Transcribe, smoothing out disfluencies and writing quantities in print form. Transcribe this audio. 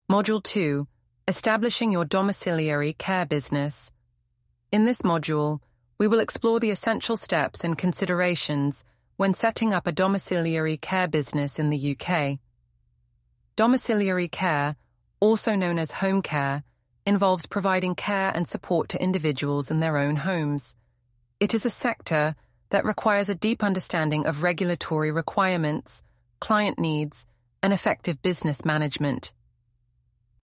Module 2, Establishing your domiciliary care business. In this module, we will explore the essential steps and considerations when setting up a domiciliary care business in the UK. Domiciliary care, also known as home care, involves providing care and support to individuals in their own homes. It is a sector that requires a deep understanding of regulatory requirements, client needs, and effective business management.